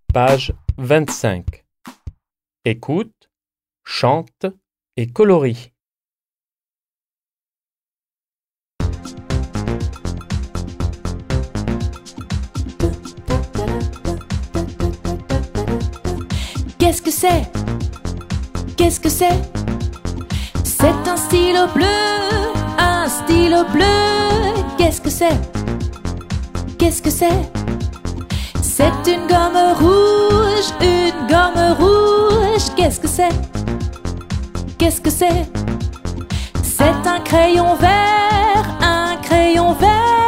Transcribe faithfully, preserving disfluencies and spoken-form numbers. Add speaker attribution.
Speaker 1: Page vingt-cinq. Écoute, chante et colorie.
Speaker 2: Qu'est-ce que c'est? Qu'est-ce que c'est? C'est un stylo bleu, un stylo bleu. Qu'est-ce que c'est? Qu'est-ce que c'est? C'est une gomme rouge, une gomme rouge. Qu'est-ce que c'est? Qu'est-ce que c'est? C'est un crayon vert, un crayon vert.